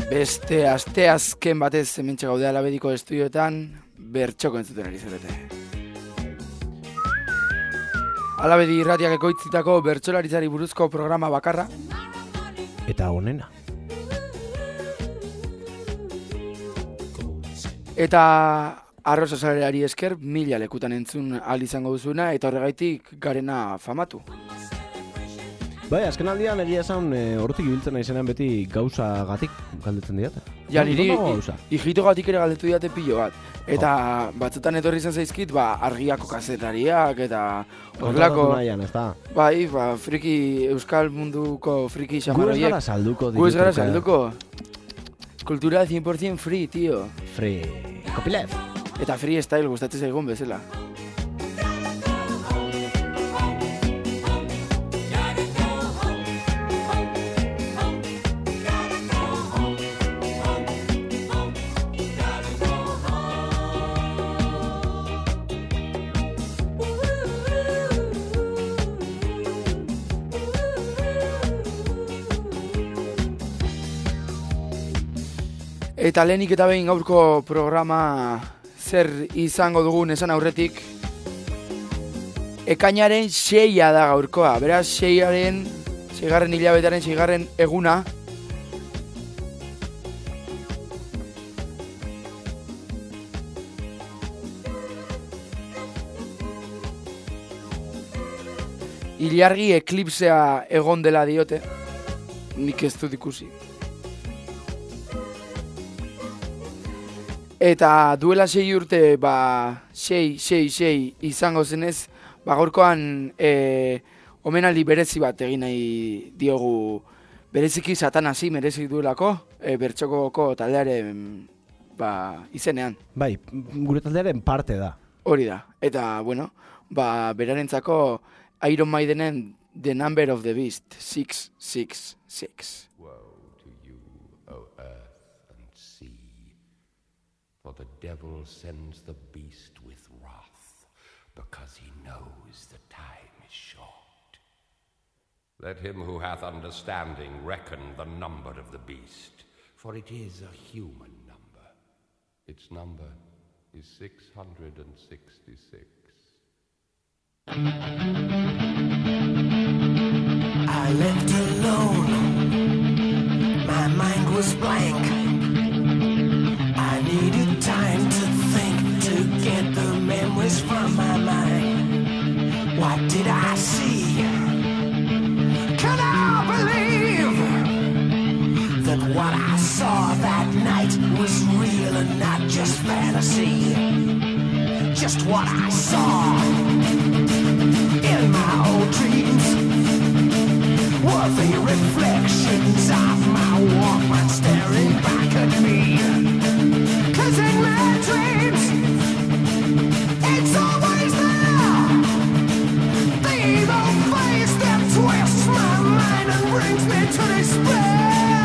Beste asteazken batez hementxe gaude Alabediko estudioetan bertxoko entzuten ari zarete. Alabedi irratiak ekoitzitako bertsolaritzari buruzko programa bakarra. Eta honena. Eta arroza salerari esker 1000 lekutan entzun ahal izango duzuna eta horregaitik garena famatu. Bai, azken aldian egia esan hortik ibiltzen naizenean beti gauza gatik galdetzen diate. Ja, niri hijito gatik ere galdetu diate pilo bat. Eta batzutan etorri izan zaizkit, argiako kazetariak eta horrelako... nahian, ez da? Bai, friki, euskal munduko friki xamarroiek. Gu ez gara salduko. Gu ez gara salduko. Kultura 100% free, tío. Free. Copyleft. Eta freestyle gustatzen zaigun bezala. Eta lehenik eta behin gaurko programa zer izango dugun esan aurretik. Ekainaren 6 da gaurkoa, beraz 6garren hilabetearen 6. eguna. Ilargi eklipsea egon dela diote, nik ez dut ikusi. Eta duela 6 urte, 6 izango zenez, gaurkoan omenaldi berezi bat egin nahi diogu bereziki Satanasi merezi duelako, bertxokoko taldearen izenean. Bai, gure taldearen parte da. Hori da, eta berarentzako Iron Maidenen The Number of the Beast, 666. For the devil sends the beast with wrath, because he knows the time is short. Let him who hath understanding reckon the number of the beast, for it is a human number. Its number is 666. I left alone, my mind was blank. I needed time to think, to get the memories from my mind. What did I see? Can I believe that what I saw that night was real and not just fantasy? Just what I saw in my old dreams were the reflections of my Walkman staring back at me. 'Cause in my dreams, it's always there. The evil face that twists my mind and brings me to despair.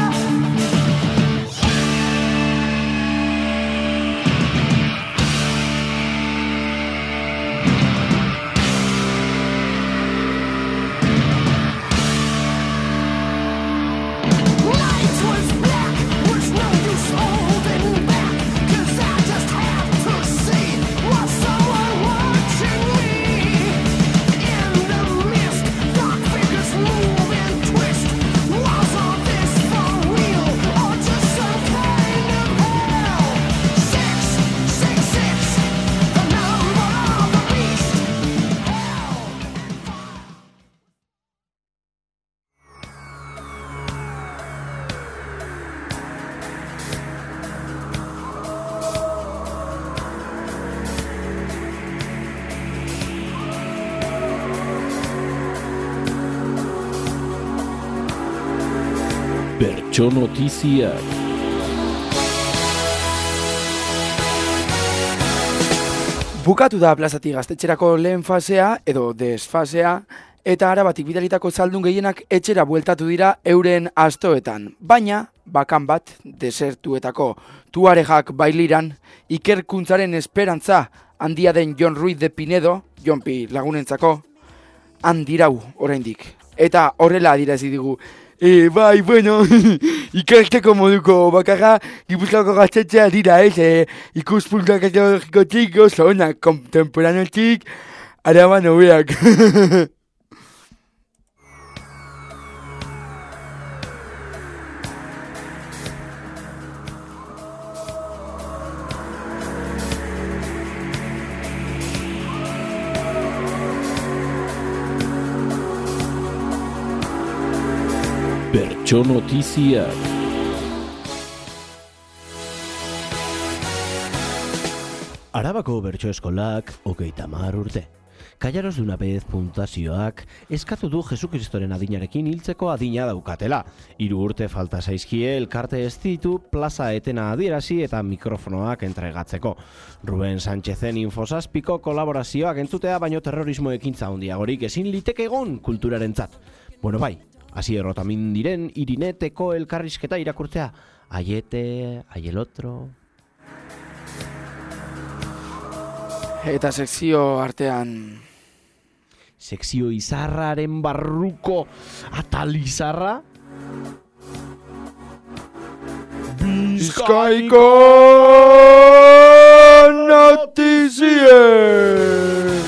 Night was black, was no use holding back. 'Cause I just have to see, was someone watching me? In the mist, dark figures move and twist. Was all this for real, or just some kind of hell? 666, the number of the beast. Bertso notiziak. Bukatu da plazatik gaztetxerako lehen fasea edo desfasea eta arabatik bidalitako zaldun gehienak etxera bueltatu dira euren astoetan. Baina, bakan bat, desertuetako tuarejak bailiran, ikerkuntzaren esperantza handia den Jon Ruiz de Pinedo, Jonpi lagunentzako, handirau oraindik. Eta horrela adirazi digu. Bai, bueno, Ikerteko moduko bakarra Gipuzkoako gaztetxea dira ez, ikuspuntua teknologikotik oso onak, kontemporanotik, araban hobeak. Bertso notiziak. Arabako bertso eskolak 30 urte. Kallaros de una vez puntazioak eskatu du Jesukristoren adinarekin hiltzeko adina daukatela. 3 urte falta zaizkie elkarte ez ditu plaza etena adierazi eta mikrofonoak entregatzeko. Ruben Sánchezen Infosazpiko kolaborazioak entzutea baino terrorismo ekintza handiagorik ezin liteke egon kulturarentzat. Bueno bai, Asier Otamendiren Irineteko elkarrizketa irakurtzea. Aiete, aielotro. Eta sekzio artean... Sekzio izarraren barruko atal izarra. Bizkaiko notiziek!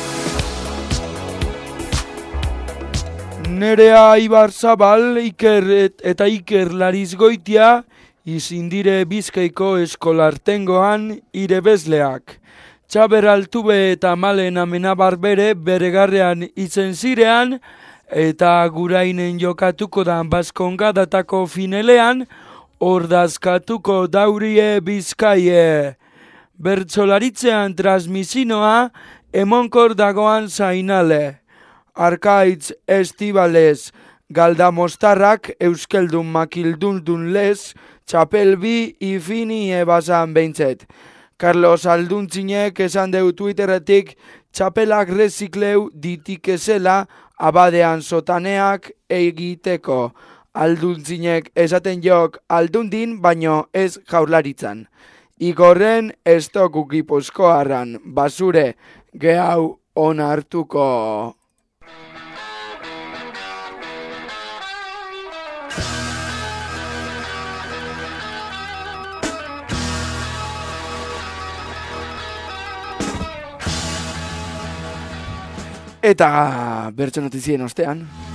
Nerea Ibarzabal eta Iker Larizgoitia izindire Bizkaiko eskolartengoan irebezleak. Txaber Altube eta Malen Amenabarbere beregarrean itzen zirean eta gurainen jokatuko da Baskongadatako finelean ordazkatuko daurie Bizkaie. Bertsolaritzean transmisinoa emonkor dagoan zainale. Arkaitz Estibalez Galdamostarrak Euskeldun Makildundun lez txapelbi ifini ebazan behintzet. Carlos Alduntzinek esan deu Twitterretik txapelak rezikleu ditikezela abadean sotaneak egiteko. Alduntzinek esaten jok aldundin baino ez jaurlaritzan. Igorren ez toku Gipuzkoarran basure gehau onartuko. Eta bertso notizien ostean.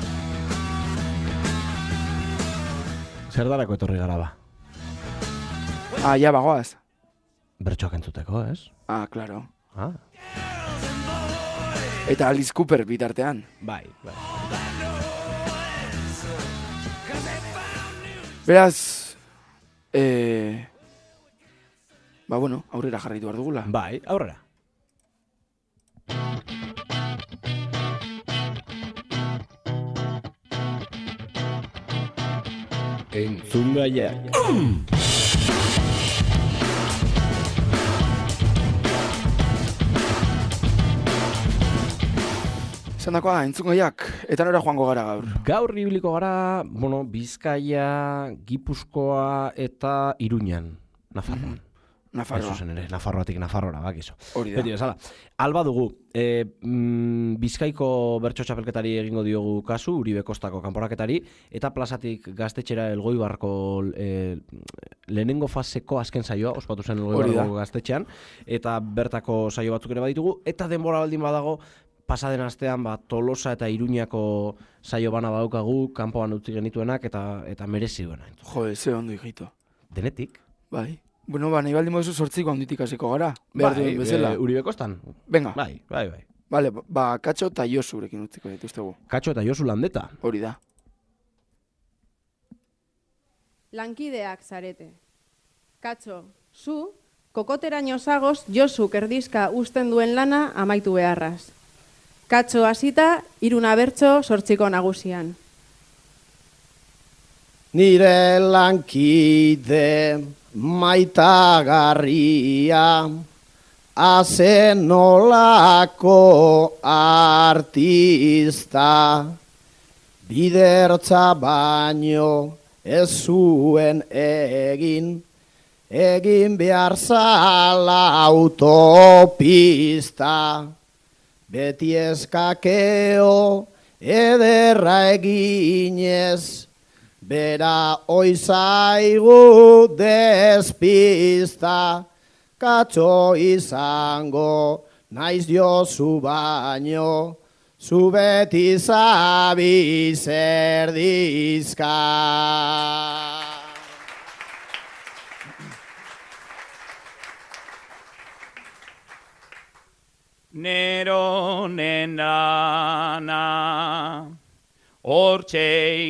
Zer darako etorri gara ba? Ja bagoaz. Bertsoak entzuteko, ez? Claro. Ah. Eta Alice Cooper bitartean. Bai. Beraz, bueno, aurrera jarraitu behar dugula. Bai, aurrera. Entzungaia. Zandakoa, entzungaiak, eta nora joango gara gaur? Gaur ibiliko gara, Bizkaia, Gipuzkoa eta Iruñan, Nafarroan. Nafarroa. Eso zen ere, Nafarroatik Nafarroara, bakizu. Hori da. Beti bezala. Alba dugu, Bizkaiko bertso txapelketari egingo diogu kasu, Uribe Kostako kanporaketari, eta plazatik Gaztetxera Elgoibarko lehenengo faseko azken saioa, ospatu zen Elgoibarko Gaztetxean, eta bertako saio batzuk ere baditugu, eta denbora baldin badago, pasaden astean Tolosa eta Iruñako saio bana badaukagu, kanpoan utzi genituenak, eta merezi duena. Jode, ze ondo ikito. Denetik? Bai. Bueno, nahi baldin moduzu 8 handitik hasiko gara. Behar duen bezala. Uribe Kostan? Venga. Bai. Vale, Katxo eta Josurekin utziko dituztegu. Katxo eta Josu Landeta. Hori da. Lankideak zarete. Katxo, zu, kokoteraino zagoz Josuk erdizka usten duen lana amaitu beharraz. Katxo hasita, 3 bertso 8 nagusian. Nire lankide maitagarria, azen nolako artista, bidertza baino ez zuen egin behar zala autopista, beti eskakeo ederra eginez, bera oizaigu despista, katxo izango naiz Josu baino, zu beti zabiz erdizka. Neronen lana hortxe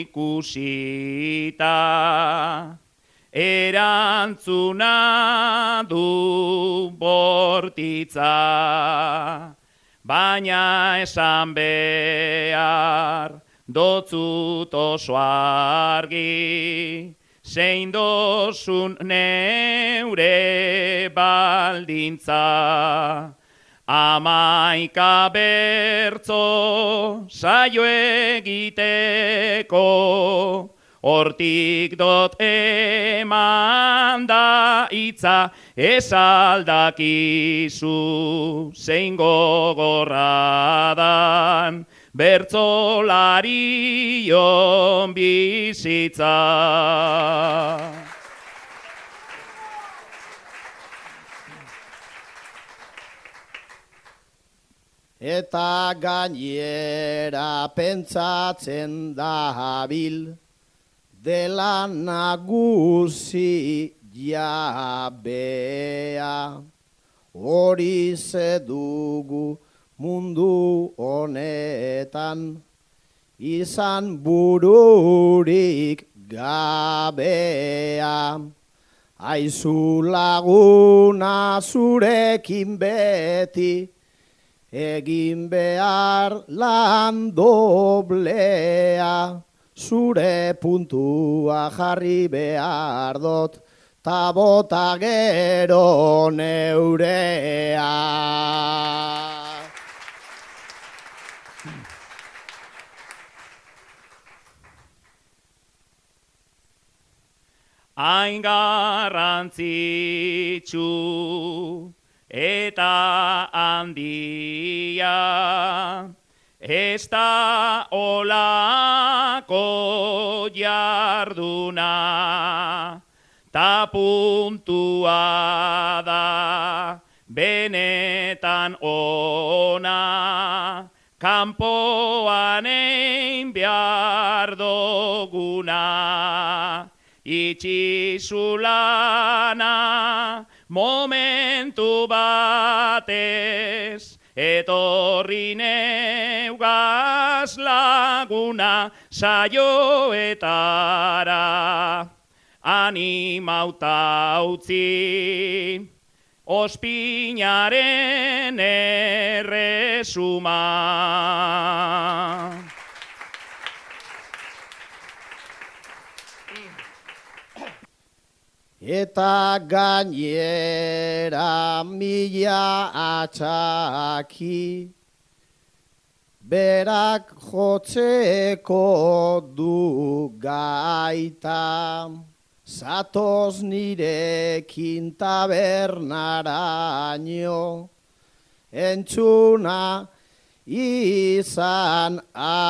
ikusita, erantzuna du bortitza, baina esan behar dotzut oso argi, zein dozun neure baldintza. 11 bertzo saio egiteko, hortik dot eman da hitza, ez aldakizu zein gogorra dan, bertzolarion bizitza. Eta gainera pentsatzen dabil, dela nagusi jabea, hori dugu mundu honetan, izan bururik gabea. Aizu laguna zurekin beti, egin behar lan doblea, zure puntua jarri behar dot, ta bota gero neurea. Hain garrantzitsu eta handia, ez da olako jarduna, ta puntua da benetan ona, kanpoan egin behar doguna, itxizu lana, momentu batez, etorri neugaz laguna saioetara, animauta utzi, ospinaren erresuma. Eta gainera mila atxaki, berak jotzeko du gaita, zatoz nirekin tabernaraino, entzuna izan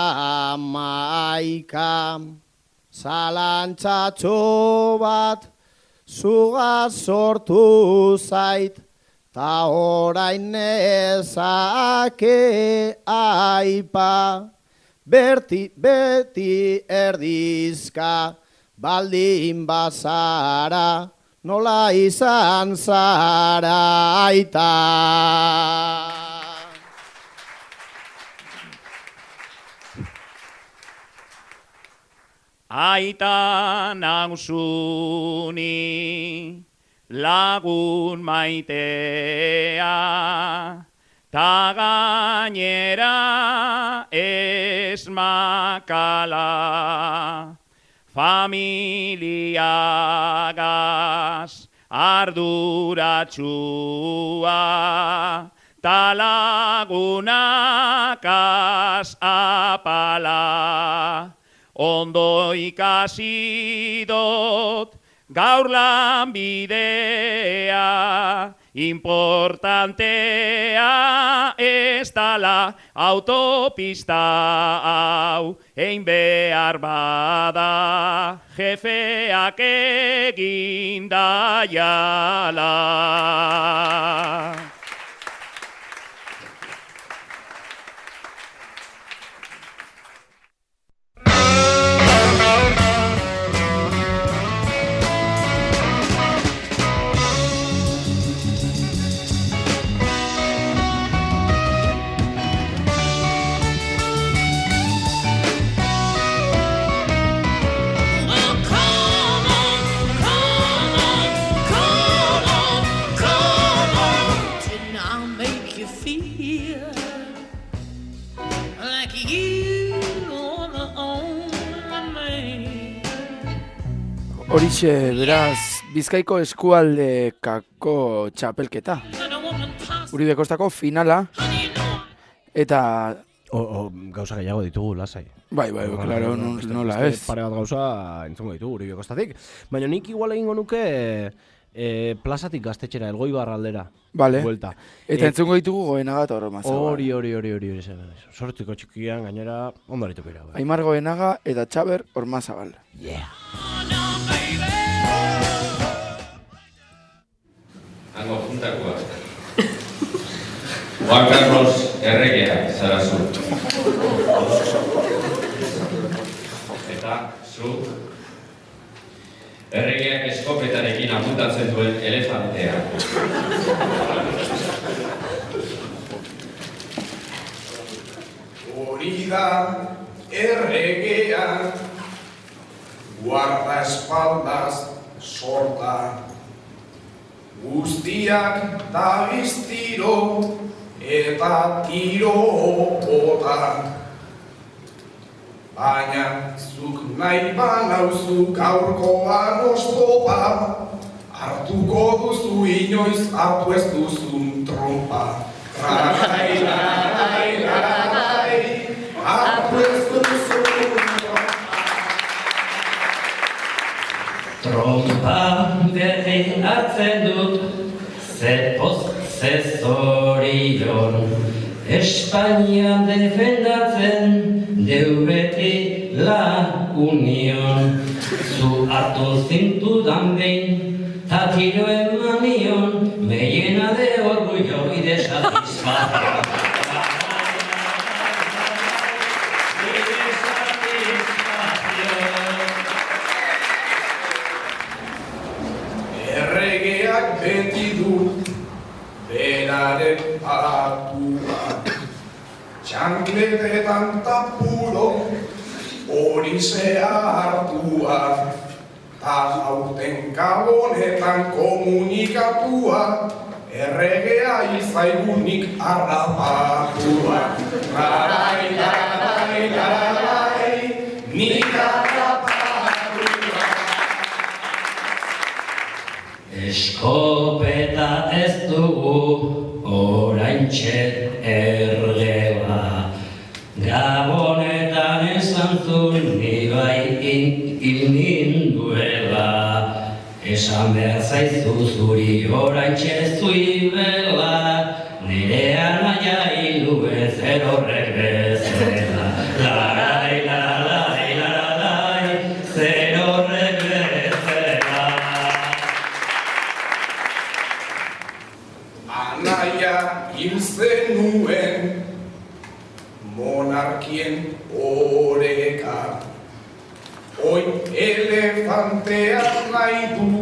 11, zalantzatxo bat, zuga sortu zait, ta orain nezake aipa, beti erdizka, baldin bazara, nola izan zara aita. Aita nauzuni lagun maitea, ta gainera ez makala, familiagaz arduratsua, ta lagunakaz apala. Ondo ikasi dot gaur lanbidea, importantea ez dala autopista hau, ein behar bada jefeak egin daiala. Horixe, beraz, Bizkaiko eskualdekako txapelketa. Uribe Kostako finala. Eta... Gauza gehiago ditugu, lasai. Bai, klaro, nola ez. Pare bat gauza entzungo ditugu Uribe Kostatik. Baina nik igual egingo nuke plazatik Gaztetxera, Elgoibar aldera. Vale. Buelta. Eta entzungo ditugu Goenaga eta Ormazabal. Hori. Sortziko txikian, gainera, ondo harituko ira. Aimar Goenaga eta Txaber Ormazabal. Yeah. Hango juntakoa. Juan Carlos erregea zara zu. Eta zu erregeak eskopetarekin apuntatzen duen elefantea. Hori da erregea, guardaespaldas sorta. Guztiak dagiz tiro eta tiro bota. Baina zuk nahi banauzu gaurkoan oztopa, hartuko duzu inoiz hartu ez duzun trompa. Rarai, hartu ez duzun trompa. Trompa berdin hartzen dut, zepoz zezorion. Espainian defendatzen deu beti la union. Zu hartu zintudan behin, ta tiro eman nion, me llena de orgullo y de satisfacción. Erregeak beti du beraren atua, txankletetan tapulo horize hartua, ta aurten gabonetan komunikatua, erregea izaigunik harrapatua. Rarai, nik harrapatua. Eskopeta ez dugu oraintxe ergela. Gabonetan esan zuen ni bai ininduela. Esan behar zaizu zuri oraintxe zuibela. Nire anaia hilu ezer horrek bezala. Larai, zer horrek bezala. Anaia hil zenuen monarkien oreka. Oin elefantea nahi du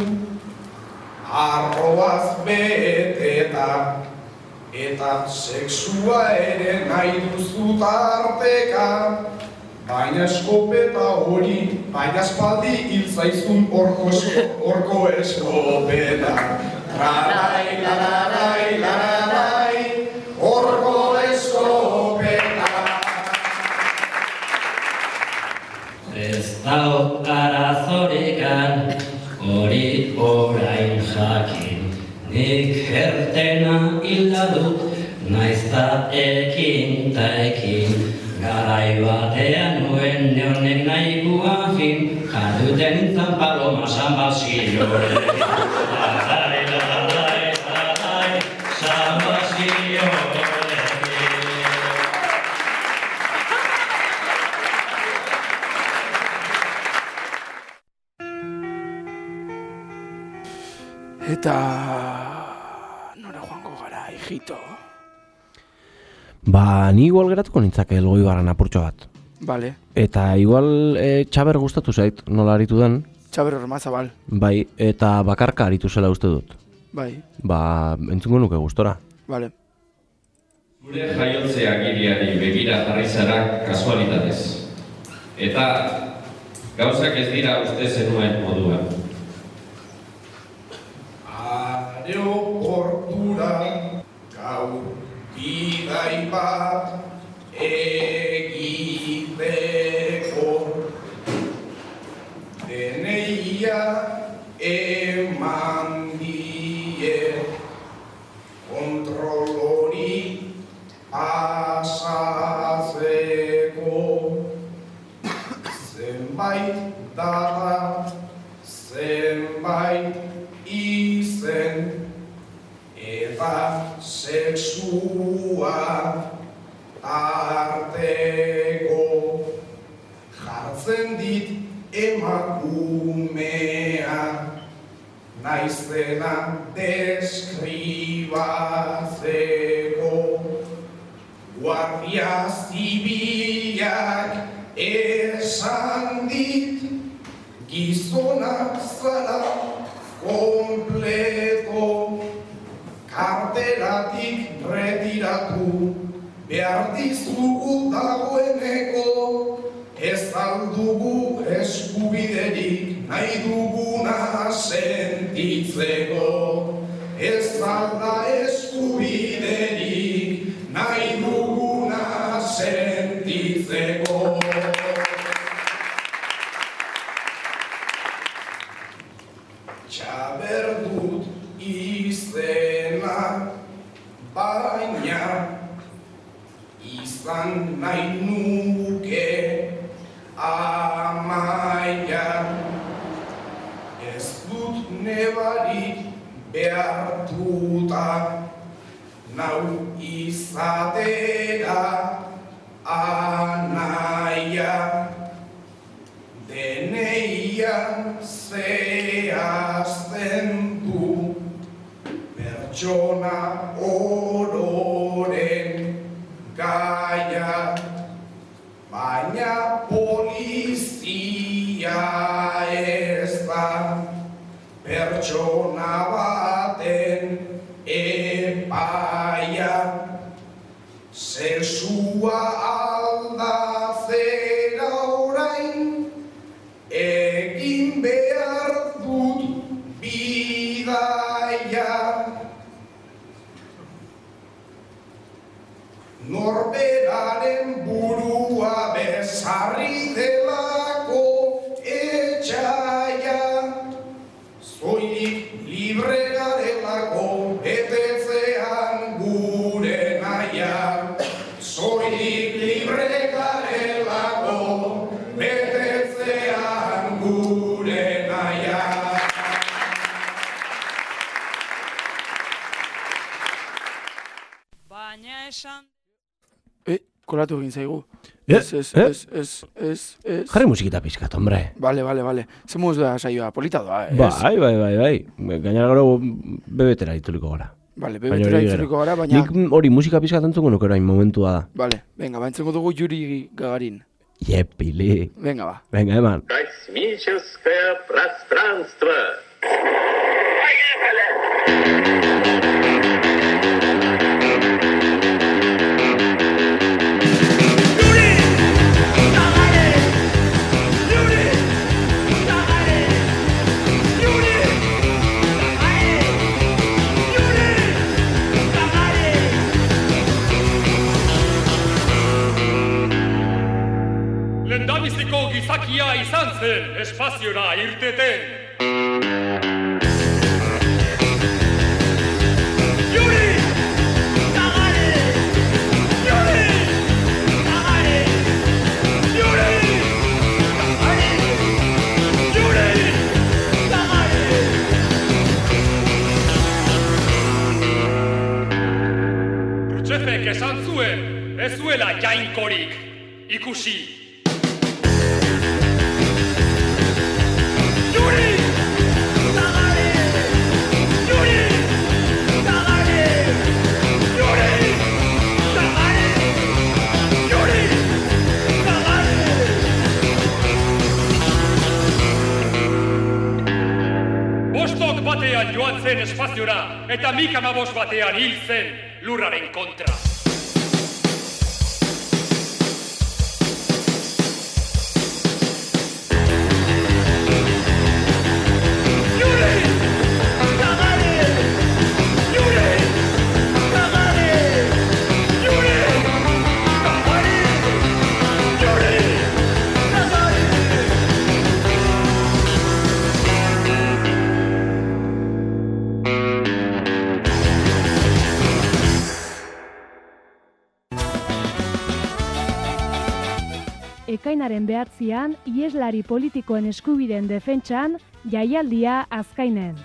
arroaz beteta, eta sexua ere nahi duzu tarteka. Baina eskopeta hori, baina espaldi hil zaizun orko eskopeta. Rarai, orko eskopeta. Ez dau arazorikan, hori orain jakin. Nik ertena hilda dut, naizta ekin ta ekin. Garai batean nuen neonek nahi guan fin, jarduten nintzen paloma San Basilio. Eta... nora joango gara, hijito? Ni igual geratuko nintzake Elgoibarren apurtxo bat. Vale. Eta igual Txaber gustatu zait, nola aritu den? Txaber Ormazabal. Bai, eta bakarka aritu zela uste dut. Bai. Entzungo nuke gustora. Vale. Gure jaiotze agiriari begira jarri zara kasualitatez. Eta gauzak ez dira uste zenuen moduan. Aeroportura gaur bidai bat egiteko deneia eman die kontrol hori pasatzeko zenbait data zenbait izen eta sexua arteko jartzen dit emakumea naiz dena deskribatzeko Guardia Zibilak esan dit gizona zara kompleto karteratik retiratu behar dizugu dagoeneko ez aldugu eskubiderik nahi duguna sentitzeko ez alda eskubiderik nahi duguna sentitzeko Txaber dut izena, baina izan nahi nuke amaia. Ez dut nebarik behartuta, nau izatera anaia. Deneian zehazten du pertsona ororen gaia, baina polizia ez da pertsona baten epaia. Sexua aldatzera orain egin behar dut bidaia. Norberaren burua bezarri delako etxaia, zoilik libre garelako betetzean gure naia. Zoilik libre garelako betetzean gure naia. Baina esan... Kolatu egin zaigu. Jarri musikita pizkat, hombre. Vale. Zemuz da saioa, polita doa, ez? Bai. Gainera gero bebetera ituliko gara. Vale, bebetera ituliko gara, baina... Nik hori musika pizkat entzungo nuke orain momentua da. Vale, venga, entzengo dugu Yuri Gagarin. Yepili. Venga, va. Venga, eman. Космическое пространство. Lendabiziko gizakia izan zen, espaziora irteten. Yuri! Gagarin! Yuri! Gagarin! Yuri! Gagarin! Yuri! Gagarin! Khrushchevek esan zuen, ez zuela jainkorik ikusi. bat joan zen espaziora, eta Mik 15 batean hil zen lurraren kontra. Ekainaren 9an, iheslari politikoen eskubideen defentsan, jaialdia Azkainen.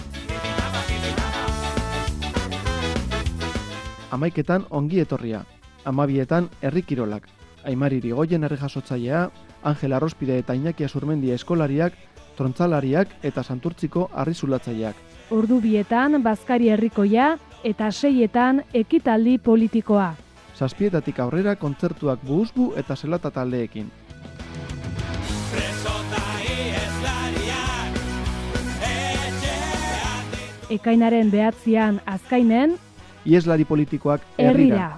11etan ongi etorria, 12etan herri kirolak, Aimar Irigoyen errejasotzailea, Angel Arrospide eta Iñaki Azurmendia eskolariak, trontzalariak eta Santurtziko arrizulatzaileak. Ordu 2etan Bazkari herrikoia eta 6etan ekitaldi politikoa. 7etatik aurrera kontzertuak buhuzbu eta zelata taldeekin. Ekainaren 9an Azkainen, Iheslari politikoak herrira.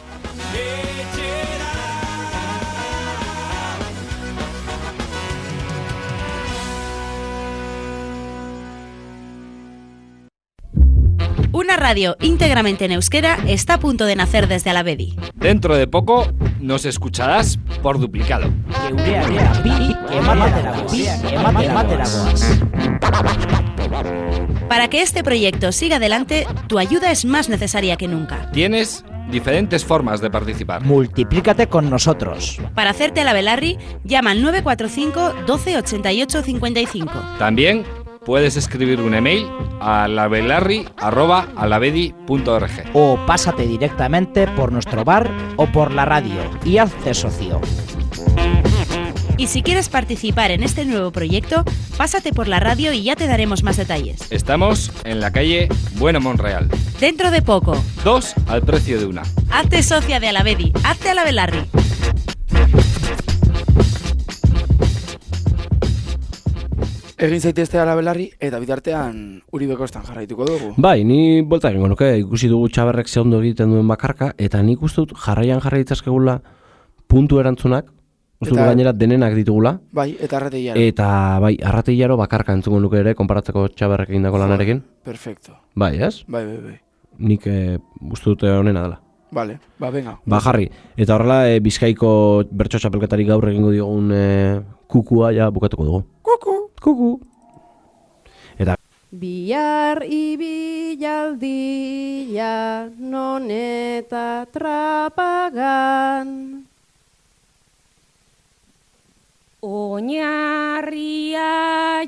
Una radio íntegramente en euskera está a punto de nacer desde Alavedi. Dentro de poco nos escucharás por duplicado. Para que este proyecto siga adelante, tu ayuda es más necesaria que nunca. Tienes diferentes formas de participar. Multiplícate con nosotros. Para hacerte a la Belarri, llama al 945 12 88 55. También puedes escribir un email a labelarri@alavedi.org. O pásate directamente por nuestro bar o por la radio y hazte socio. Y si quieres participar en este nuevo proyecto, pásate por la radio y ya te daremos más detalles. Estamos en la calle Bueno Monreal. Dentro de poco. 2 al precio de una. Hazte socia de Alavedi, hazte a la Belarri. Egin zaitezte ala Belarri eta bitartean Uribe Kostan jarraituko dugu. Bai, ni bolta egingo nuke, ikusi dugu Txaberrek ze ondo egiten duen bakarka, eta nik uste dut jarraian jarraitzazkegula puntu erantzunak, uste dut gainera denenak ditugula. Bai, eta Arratillaro. Eta bai, Arratillaro bakarka entzuko nuke ere, konparatzeko Txaberrek egindako lanarekin. Perfecto. Bai, ez? Bai. Nik uste dute honena dela. Vale, venga. Jarri. Eta horrela, Bizkaiko bertso txapelketari gaur egingo diogun kukua ja bukatuko dugu. Kuku. Eta Bihar ibilaldia non eta trapagan. Oinarria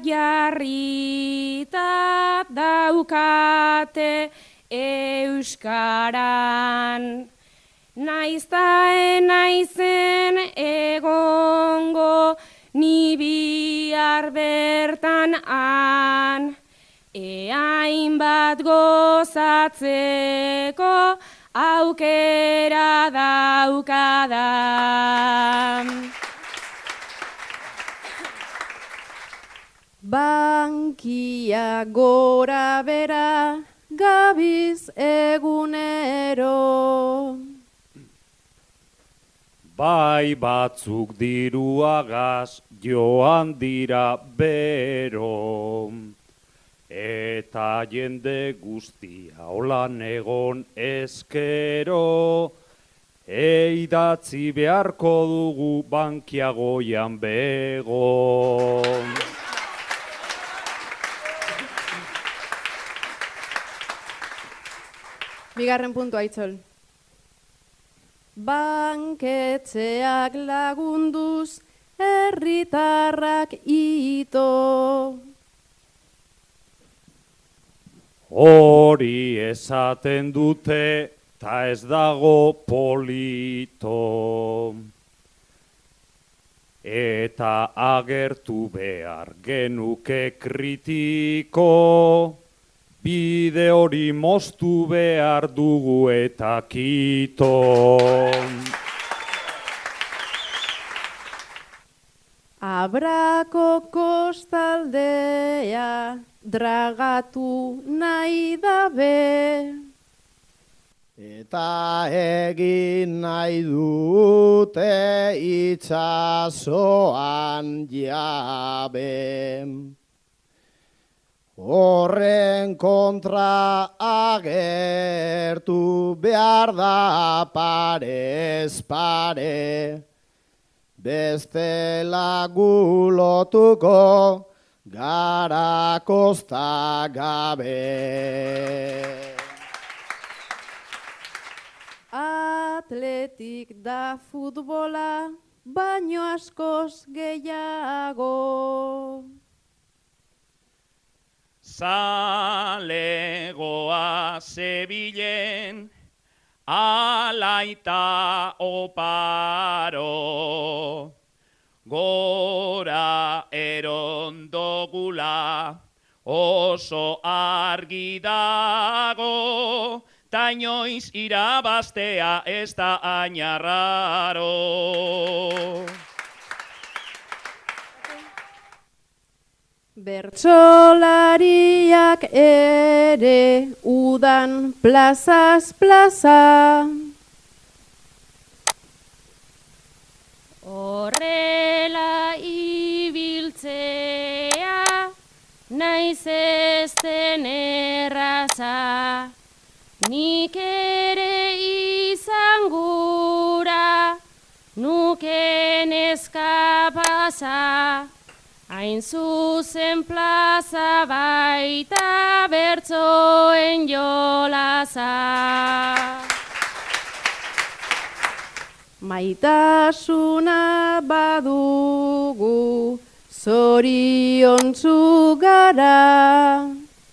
jarrita daukate euskaran. Naizta naizen egongo ni bihar bertan han. Hainbat gozatzeko aukera daukadan. Bankia gora bera gabiz egunero. Bai batzuk diruagaz joan dira bero. Eta jende guztia holan egon ezkero, eidatzi beharko dugu Bankia goian bego. Bigarren puntua Aitzol. Banketxeak lagunduz, herritarrak ito. Hori esaten dute, ta ez dago polito. Eta agertu behar genuke kritiko, bide hori moztu behar dugu eta kito. Abrako kostaldea dragatu nahi dabe. Eta egin nahi dute itsasoan jabe. Horren kontra agertu behar da parez pare. Bestela gulotuko gara kosta gabe. Atletik da futbola, baino askoz gehiago. Zalegoa Sevillen, alaita oparo. Gora erondogula, oso argi dago. Ta inoiz irabaztea ez da ainarraro. Bertsolariak ere udan plazaz plaza. Horrela ibiltzea naiz ez den erraza. Nik ere izan gura, nuken eskapasa, hain zuzen plaza baita bertsoen jolaza. Maitasuna badugu, zoriontsu gara.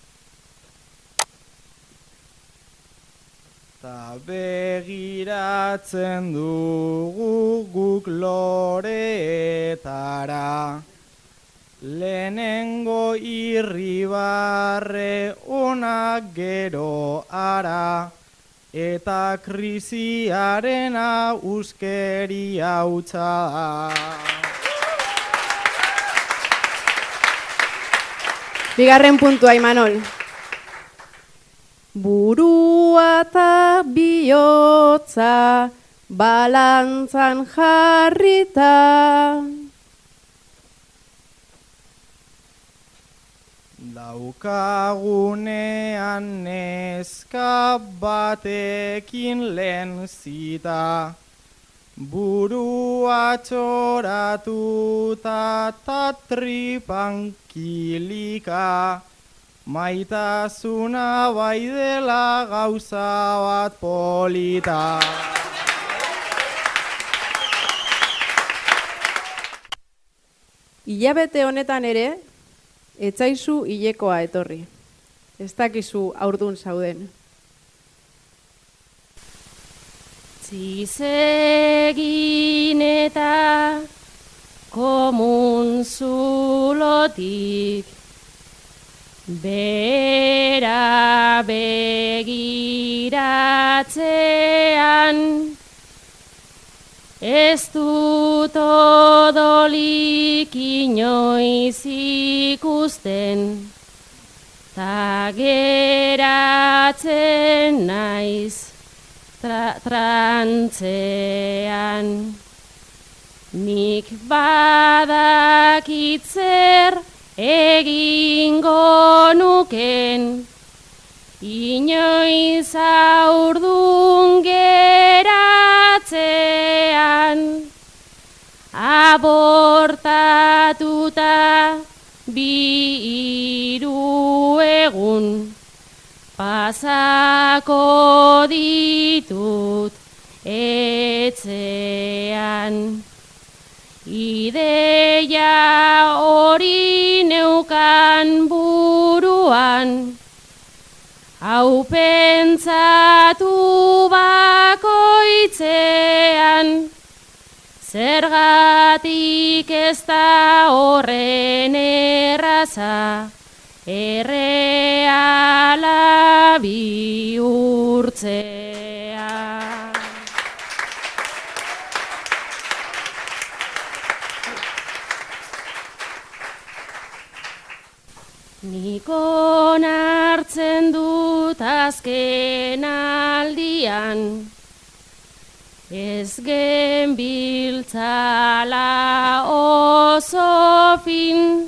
Ta begiratzen dugu guk loreetara, lehenengo irribarre onak gero ara, eta krisiarena uskeria hutsa. Bigarren puntua, Imanol. Burua eta bihotza balantzan jarrita. Daukagunean neska batekin lehen zita, burua txoratuta ta tripan kilika. Maitasuna bai dela gauza bat polita. Hilabete honetan ere, etzaizu hilekoa etorri. Ez dakizu haurdun zauden. Zizegin eta komun zulotik, bera begiratzean, ez dut odolik inoiz ikusten, ta geratzen naiz trantzean. Nik badakit zer egingo nuken, inoiz haurdun geratzean. Abortatuta 2-3 egun pasako ditut etxean. Ideia hori neukan buruan, hau pentsatu bakoitzean. Zergatik ez da horren erraza, erreala bihurtzea. Nik onartzen dut azken aldian, ez genbiltzala oso fin,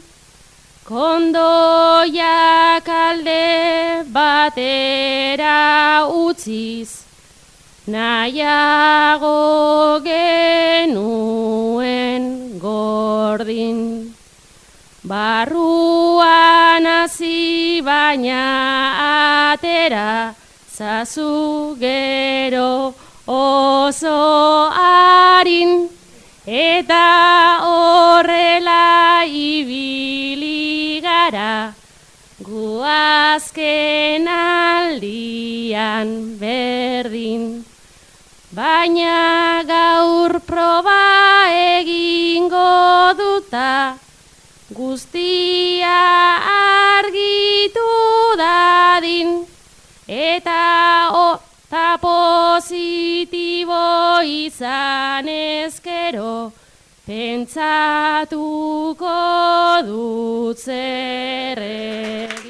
kondoiak alde batera utziz, nahiago genuen gordin. Barruan hasi baina atera, zazu gero oso harin, eta horrela ibili gara, gu azken aldian berdin. Baina gaur proba egingo duta, guztia argitu dadin, eta positibo izan ezkero, pentsatuko dut zer egin.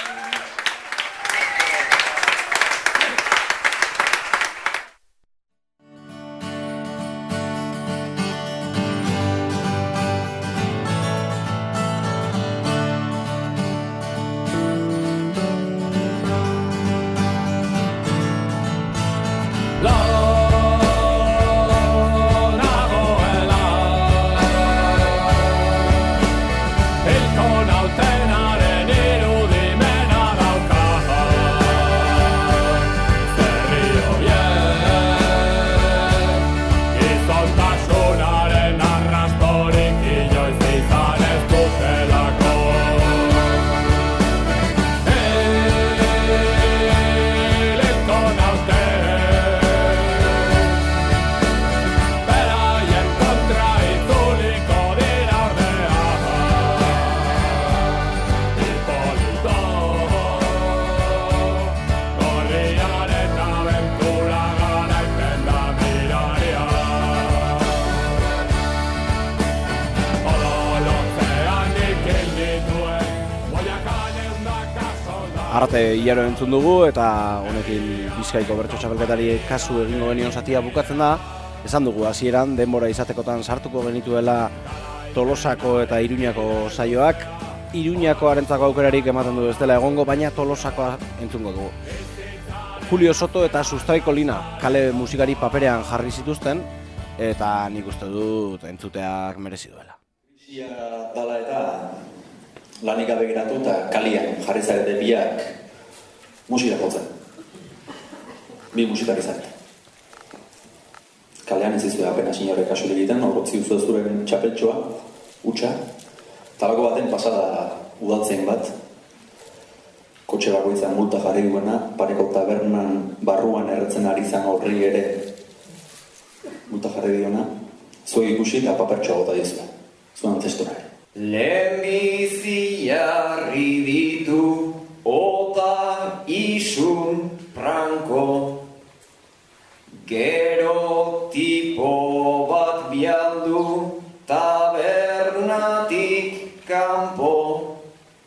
Arte hilaro entzun dugu eta honekin Bizkaiko bertso txapelketari kasu egingo genion zatia bukatzen da. Esan dugu hasieran denbora izatekotan sartuko genituela Tolosako eta Iruñako saioak. Iruñako arentzako aukerarik ematen du ez dela egongo, baina Tolosakoa entzungo dugu. Julio Soto eta Sustraiko Lina kale musikari paperean jarri zituzten eta nik uste dut entzuteak merezi duela. Krisia dala eta lanik gabe geratu eta kalian jarri zarete biak musika jotzen. Bi musikari zarete. Kalean ez izue apena sinorek kasure egiten, horrotzi uzu zuren txapeltxoa, utxa. Talako baten pasada udaltzen bat, kotxe bakoitzan multa jarri duena, pareko tabernan barruan erretzen ari zan horri ere multa jarri duena, zuek ikusi eta papertxoa gota dizue, zuen testora ere. Lehenbizi jarri ditu ota isun pranko, gero tipo bat bialdu tabernatik kanpo,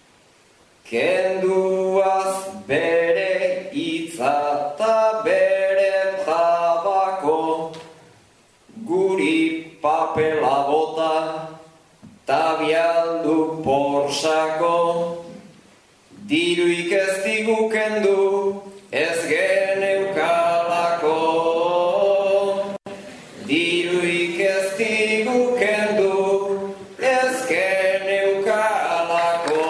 kenduaz bere hitza ta bere jabako, guri papela bota tabialdu porsako, diruik ez digu kendu, ez geneukalako. Diruik ez digu kendu, ez geneukalako.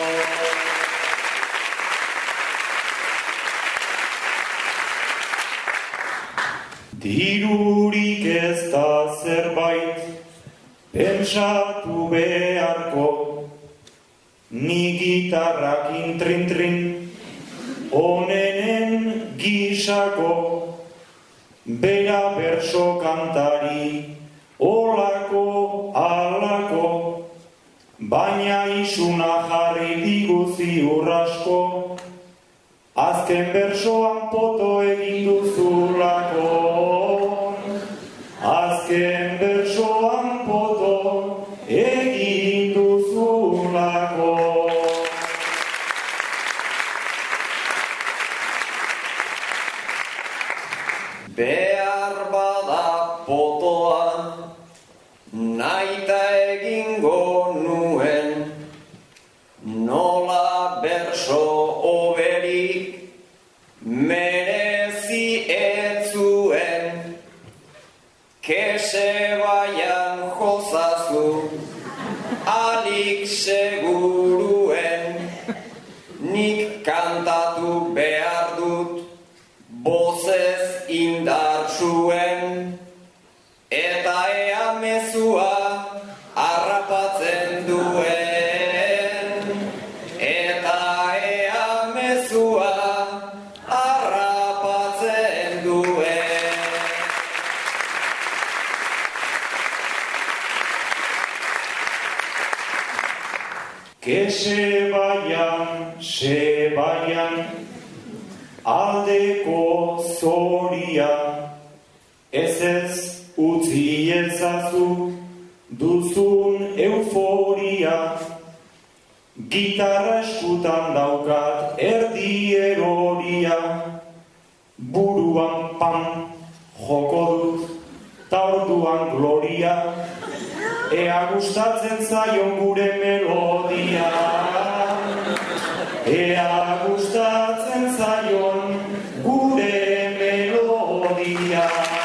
Dirurik ez da zerbait, pensatu beharko, ni gitarrak intrin-trin, onenen gisako, bera berso kantari, olako, alako, baina isuna jarri digu ziurrasko, azken bersoan poto egin duzulako, azken bersoan poto egin duzulako. barik seguruen, nik kantatu behar dut, bozez indartsuen, eta ea mezua harrapatzen duen, eta ea mezua harrapatzen duen. Que se vayan, aldeko zoria, ez utzi ezazu, duzun euforia, gitarra eskutan daukat erdi eroria, buruan pan joko dut, ta orduan gloria, ea gustatzen zaion gure melodia, ea gustatzen zaion gure melodia.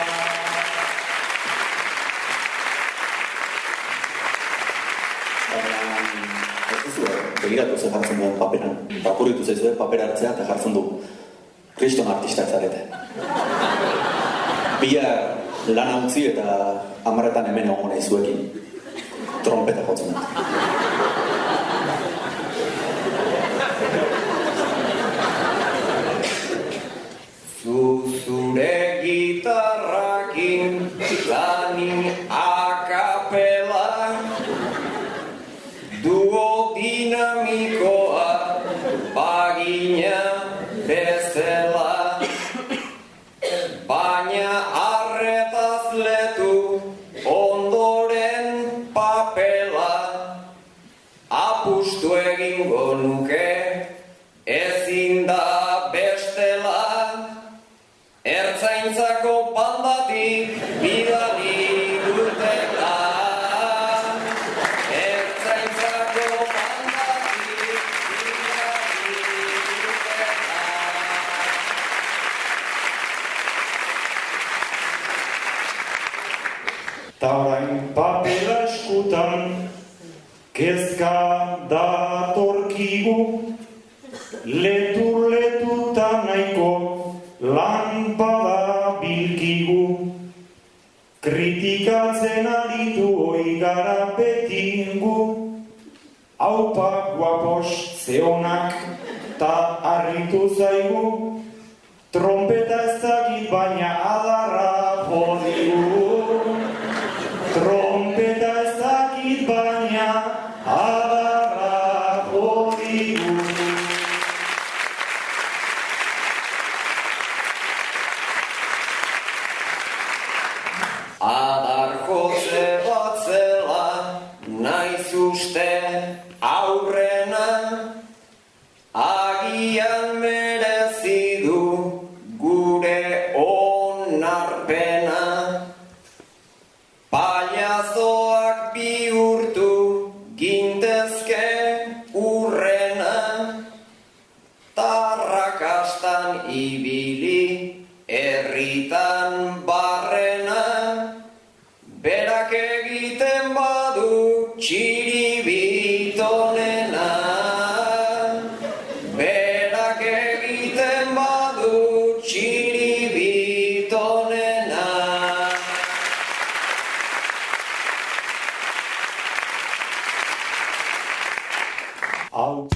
Begiratu ze jartzen duen paperan. Apuritu zaizue papera hartzea eta jartzen du kriston artistak zarete. Bila lana utzi eta 10etan hemen egon nahi zuekin. Trompeta jotzen dut. Zure gitarrakin lanin akapela, duo dinamikoa bagina bezala, baina arretaz letu ondoren papela, apustu egingo nuke ezin da bestela, ertzaintzako bandatik bidali dutela. Ta orain papera eskutan, kezka datorkigu, letu-letuta nahiko lanpada bilkigu. Kritikatzen aritu hoi gara betingu, haupa guapos zeonak ta harritu zaigu, trompeta ez dakit baina adarra jodigu. Trompeta ez dakit baina adarra jodigu. Adar jotze bat zela, naiz uste aurrena, agian merezi du gure onarpena. Paiazoak bihurtu gintezke urrena, tarrakastan ibili herritan barrena, berak egiten badu txiribitonena, berak egiten badu txiribitonena. Au.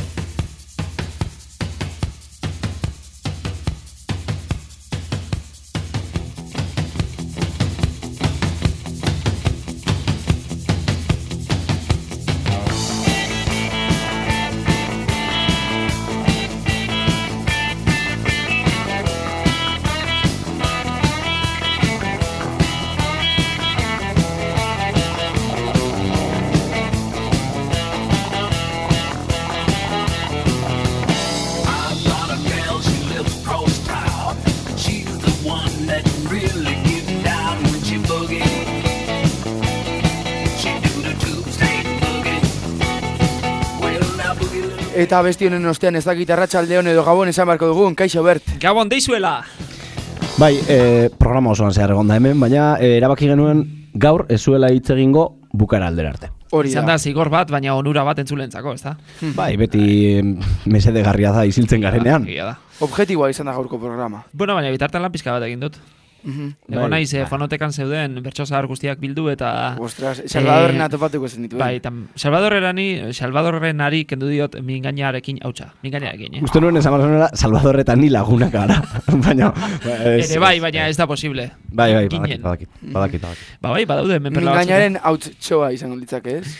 Eta besti honen ostean ez dakit arratsaldeon edo gabon esan beharko dugun, kaixo Bert. Gabon deizuela! Bai, programa osoan zehar egon da hemen, baina erabaki genuen gaur ez zuela hitz egingo bukara aldera arte. Hori izan da zigor bat, baina onura bat entzulentzako, ez da? Bai, beti mesedegarria da isiltzen garenean. Objektiboa izan da gaurko programa. Bueno, baina bitartan lan pizka bat egin dut. Ego naiz, fonotekan zeuden bertso zahar guztiak bildu eta... Ostras, Salvadorrena topatuko zen dituen. Bai, eta Salvadorrenari kendu diot mingainarekin, hautsa, mingainarekin. Uste nuen esan barzonera, Salvadorretan ni lagunak gara. Baina... Ere bai, baina ez da posible. Bai, badakit. Ba bai, badaude menperla batzuk. Mingainaren hauts txoa izango litzake, ez?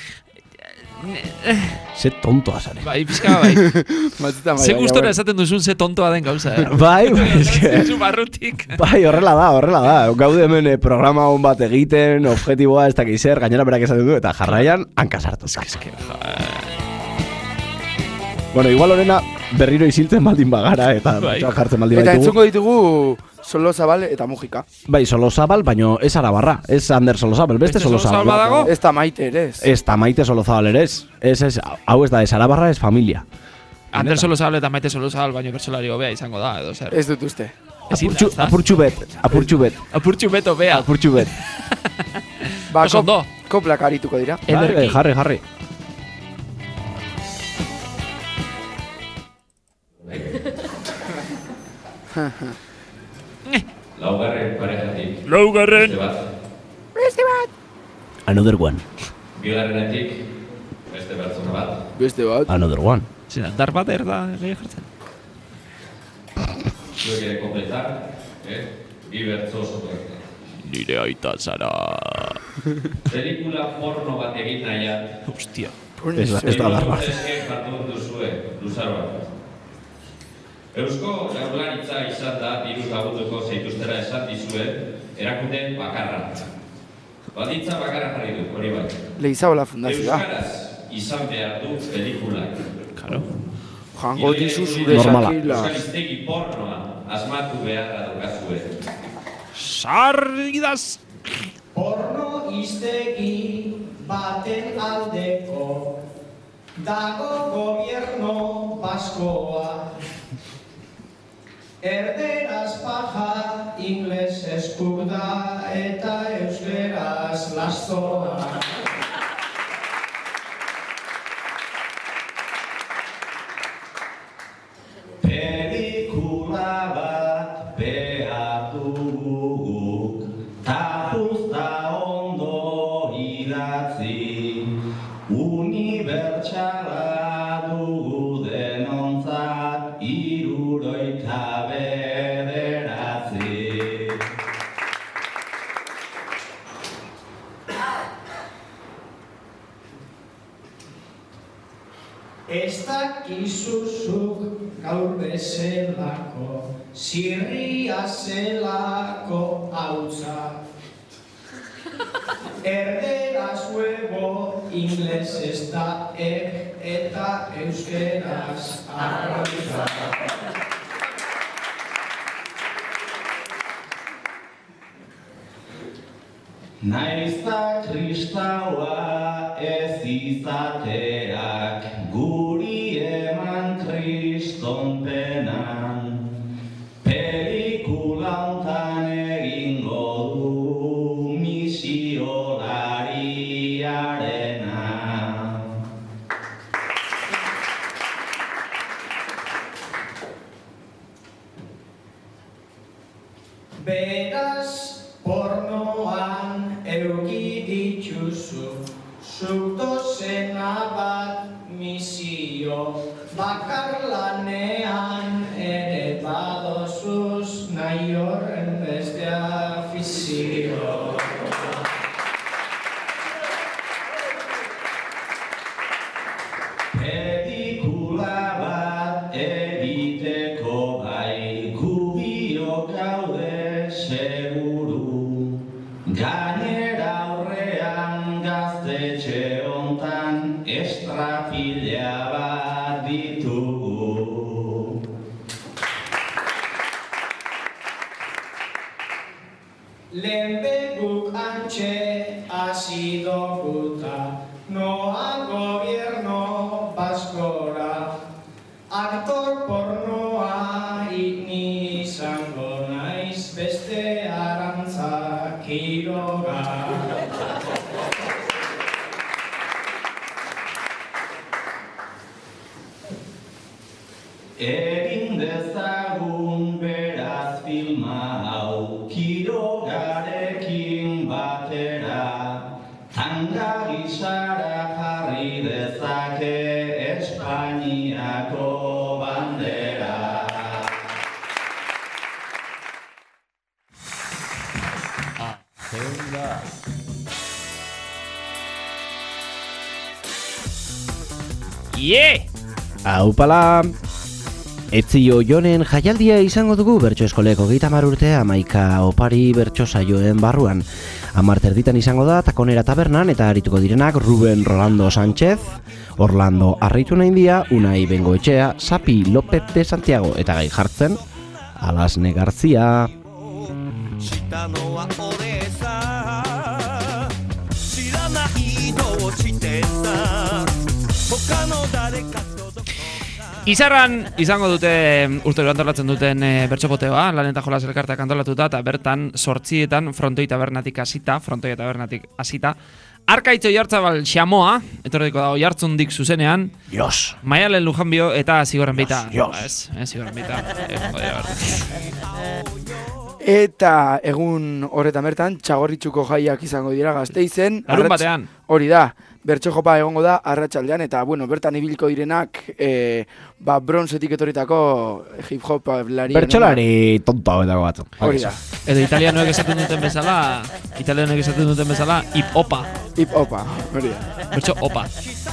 Ze tontoa zare. Bai, pizka bai. Ze gustora esaten duzun ze tontoa den gauza, Bai, eske... Zu barrutik. Bai, horrela da. Gaude hemen programa hon bat egiten, objektiboa ez dakiz zer, gainera berak esaten du, eta jarraian hankasartu. Bueno, igual horrena berriro isiltzen baldin bagara, eta jartzen baldin baitugu. Eta entzungo ditugu Solozabal eta Mujika. Bai, Solozabal, baino ez Arabarra, ez Ander Solozabal, beste Solozabal badago? Ez da Maite ere ez. Ez da Maite Solozabal ere ez. Hau ez da, ez Arabarra, ez familia. Ander Solozabal eta Maite Solozabal baino bertsolari hobea izango da, edo zer. Ez dut uste. Apurtxu bet hobea. Ba, koplak arituko dira. Jarri. Laugarren parejatik. Beste bat. Another one. Bigarrenetik. Beste bat. Another one. Zena, dar bat erda gehi jartzen. Zuek ere kompletar, bi bertzo sotoetan. Nire aita zara. Pelikula porno bat egin nahian. Hostia. Ez da dar bat. Esken jardun duzue, luzar bat. Eusko Jaurlaritza izan da diruz lagunduko zeituztera esan dizuen erakundeen bakarra. Baldintza bakarra jarri du, hori bai. Leizaola fundazioa. Euskaraz izan behar du pelikulak. Claro. Jango dizu zure sakila. Euskaliztegi pornoa asmatu beharra daukazue. Sarridaz! Porno iztegi baten aldeko dago gobierno baskoa. Erderaz paja, ingles eskurda eta euskeraz lastoa. Pelikula bat behar duguk, tapuzta ondo idatzi, unibertsala dugu denontzat iruroita bederatzi. Ez dakizuzuk gaur bezelako, zirria zelako hautza. Erderaz huevo, ingles ez da eta euskeraz arrautza. Naiz da kristaua ez izateak guri eman kriston penan. Pelikula hontan egingo du misiolariarena. Beraz, pornoan euki dituzu, zutozena bat misio, bakarlanean ere badozuz nahi horren beste afizio. Pelikula bat egiteko bai, gubiok gaude seguru, gainera aurrean gaztetxe hontan estrapila bat ditugu. Lehenbeguk antxe azidoguta, noa gobierno baskora, aktor pornoa ni izango naiz beste arantza Quiroga. Egin dezagun beraz filma hau Kirogarekin batera Tanga gisara jarri dezake Espainiako bandera. Aupala! Etzio Jonen jaialdia izango dugu bertso eskoleko 30 urte Amaika opari bertso saioen barruan. 10:30 izango da Takonera tabernan eta arituko direnak Ruben Rolando Sánchez, Orlando Arritunaindia, Unai Bengoetxea, Sapi López de Santiago eta gai jartzen Alasne García. Izarran izango dute urtero antolatzen duten bertsopoteoa, Lan eta Jolas elkarteak antolatuta, eta bertan 8etan Frontoi tabernatik hasita, Arkaitz Oiartzabal Xamoa, etorriko da Oiartzundik zuzenean, Maialen Lujanbio eta Zigorren Beita. Zigorren Beita. Eta egun horretan bertan, Txagorritxuko jaiak izango dira Gasteizen. Larun batean. Hori da, bertso jopa egongo da arratsaldean eta bueno, bertan ibiliko direnak bronzetik etorritako hip hop larien. Bertsolari tonto hauetako batzu. Hori da. Edo italianoek esaten duten bezala, hip hopa. Hip hopa, hori da. Bertso hopa.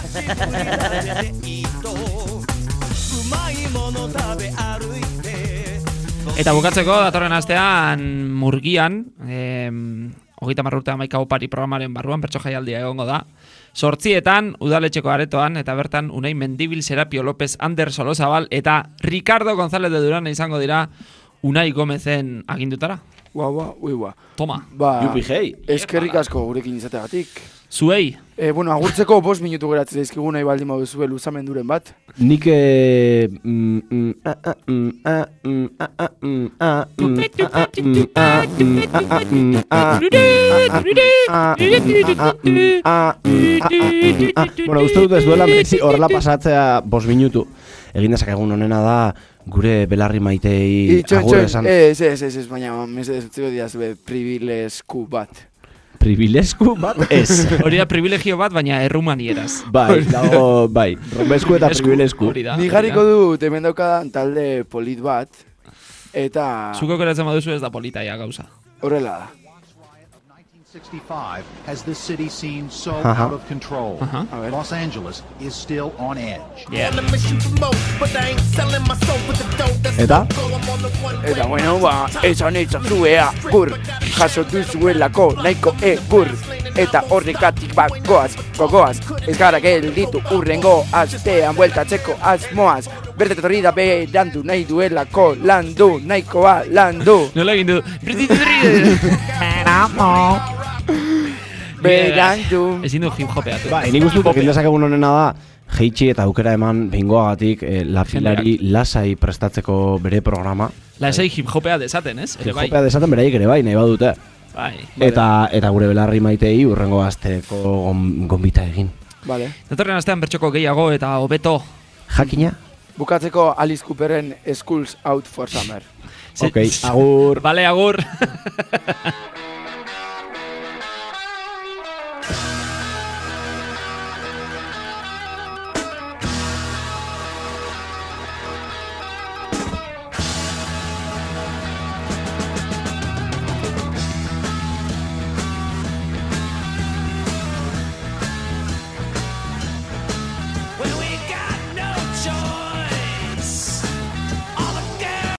Eta bukatzeko, datorren astean Murgian, 30 urte Amaika opari programaren barruan, bertso jaialdia egongo da. 8etan udaletxeko aretoan, eta bertan Unai Mendibil, Serapio López, Ander Solozabal, eta Ricardo González de Durán izango dira Unai Gomezen agindutara. Ua. Toma. Jupi hei. Eskerrik asko gurekin izategatik. Zuei. Bueno, agurtzeko 5 minutu geratzen zaizkigu nahi baldin baduzue luzamenduren bat. Nik bueno, uste dut ez duela merezi horrela pasatzea 5 minutu. Egin dezakegun honena da gure belarri maitei agur esan. Ez, baina mesedetzeko diazue privilesku bat. Privilesku bat? Ez. Hori da privilegio bat, baina errumanieraz. Bai, dago, bai. Romesku eta privilesku. Ni jarriko dut hemen daukadan talde polit bat, eta... Zuko keratzen baduzu ez da politaia gauza. Horrela da. 1965 has this city seemed so out of control. Los Angeles is still on edge. Eta? Eta bueno, esan zuea gur, jaso duzuelako nahiko gur, eta horrekatik gogoaz, ez gara gelditu urrengo astean bueltatzeko asmoaz, berdet horri da berandu nahi duelako landu, nahikoa landu. Nola egin du? Berandu. Ezin du hip hopeatu. Ba, nik uste dut egin dezakegun honena da, jeitsi eta aukera eman behingoagatik lapilari lasai prestatzeko bere programa. Lasai hip hopea desaten, ez? Hip hopea desaten beraiek ere bai, nahi badute. Eta gure belarri maitei urrengo asteko gonbita egin. Vale. Datorren astean bertxoko gehiago eta hobeto. Jakina. Bukatzeko Alice Cooperen Schools Out for Summer. Ok, agur. Vale, agur.